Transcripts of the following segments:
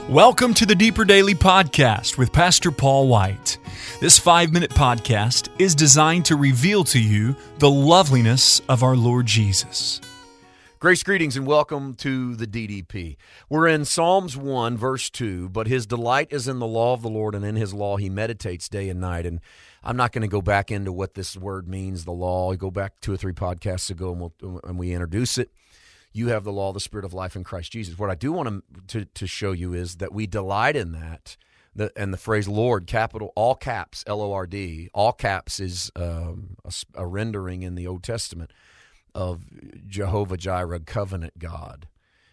Welcome to the Deeper Daily Podcast with Pastor Paul White. This 5-minute podcast is designed to reveal to you the loveliness of our Lord Jesus. Grace, greetings, and welcome to the DDP. We're in Psalms 1, verse 2, but his delight is in the law of the Lord, and in his law he meditates day and night. And I'm not going to go back into what this word means, the law. I go back 2 or 3 podcasts ago, and we introduce it. You have the law, the Spirit of life in Christ Jesus. What I do want to show you is that we delight in that. And the phrase Lord, capital, all caps, L-O-R-D, all caps is a rendering in the Old Testament of Jehovah Jireh, covenant God,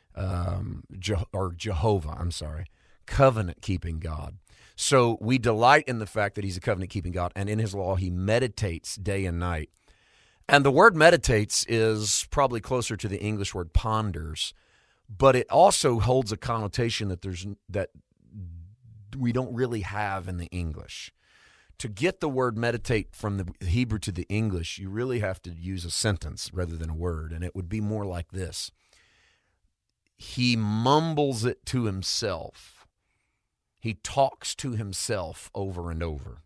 covenant-keeping God. So we delight in the fact that he's a covenant-keeping God, and in his law he meditates day and night. And the word meditates is probably closer to the English word ponders, but it also holds a connotation that we don't really have in the English. To get the word meditate from the Hebrew to the English, you really have to use a sentence rather than a word, and it would be more like this. He mumbles it to himself. He talks to himself over and over.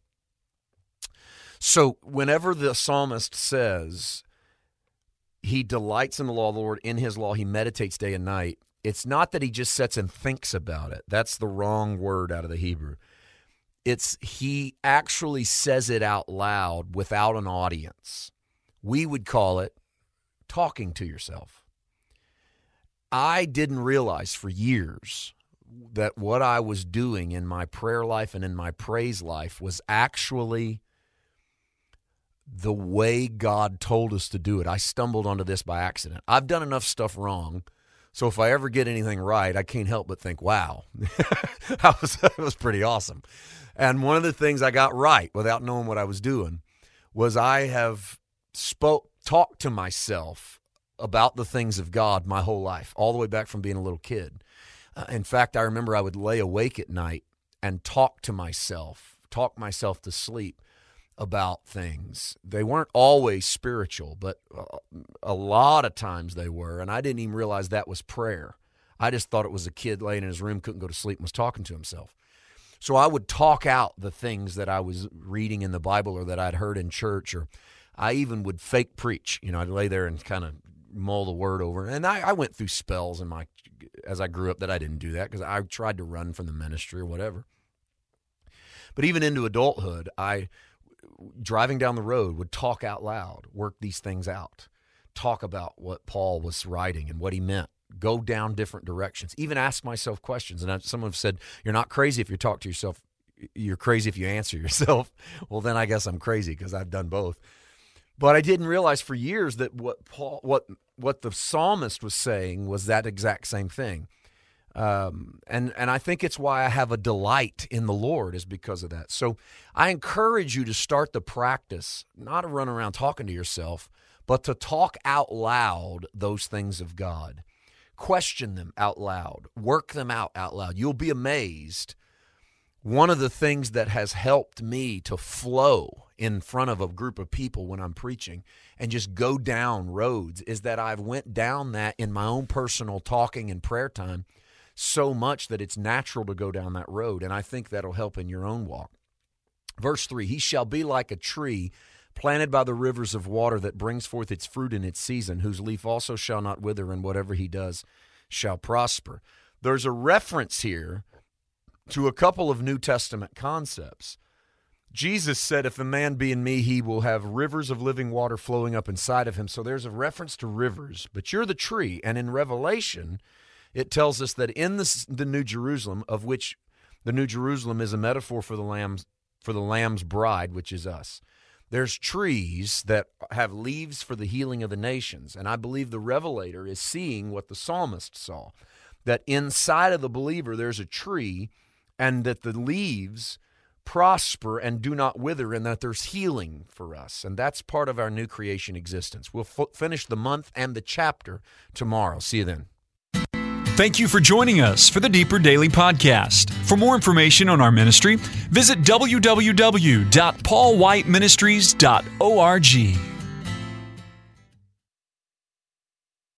So whenever the psalmist says he delights in the law of the Lord, in his law he meditates day and night, it's not that he just sits and thinks about it. That's the wrong word out of the Hebrew. It's he actually says it out loud without an audience. We would call it talking to yourself. I didn't realize for years that what I was doing in my prayer life and in my praise life was actually the way God told us to do it. I stumbled onto this by accident. I've done enough stuff wrong, so if I ever get anything right, I can't help but think, wow, that was pretty awesome. And one of the things I got right without knowing what I was doing was I have talked to myself about the things of God my whole life, all the way back from being a little kid. In fact, I remember I would lay awake at night and talk myself to sleep about things. They weren't always spiritual, but a lot of times they were, and I didn't even realize that was prayer. I just thought it was a kid laying in his room, couldn't go to sleep, and was talking to himself. So I would talk out the things that I was reading in the Bible or that I'd heard in church, or I even would fake preach. I'd lay there and kind of mull the word over. And I went through spells as I grew up that I didn't do that because I tried to run from the ministry or whatever. But even into adulthood, driving down the road, would talk out loud, work these things out, talk about what Paul was writing and what he meant, go down different directions, even ask myself questions. And someone said, you're not crazy if you talk to yourself. You're crazy if you answer yourself. Well, then I guess I'm crazy because I've done both. But I didn't realize for years that what the psalmist was saying was that exact same thing. And I think it's why I have a delight in the Lord is because of that. So I encourage you to start the practice, not to run around talking to yourself, but to talk out loud those things of God. Question them out loud. Work them out loud. You'll be amazed. One of the things that has helped me to flow in front of a group of people when I'm preaching and just go down roads is that I've went down that in my own personal talking and prayer time so much that it's natural to go down that road, and I think that'll help in your own walk. Verse 3, he shall be like a tree planted by the rivers of water that brings forth its fruit in its season, whose leaf also shall not wither, and whatever he does shall prosper. There's a reference here to a couple of New Testament concepts. Jesus said, if a man be in me, he will have rivers of living water flowing up inside of him. So there's a reference to rivers, but you're the tree, and in Revelation, it tells us that in the New Jerusalem, of which the New Jerusalem is a metaphor for the Lamb's bride, which is us. There's trees that have leaves for the healing of the nations, and I believe the Revelator is seeing what the psalmist saw, that inside of the believer there's a tree, and that the leaves prosper and do not wither, and that there's healing for us, and that's part of our new creation existence. We'll finish the month and the chapter tomorrow. See you then. Thank you for joining us for the Deeper Daily Podcast. For more information on our ministry, visit www.paulwhiteministries.org.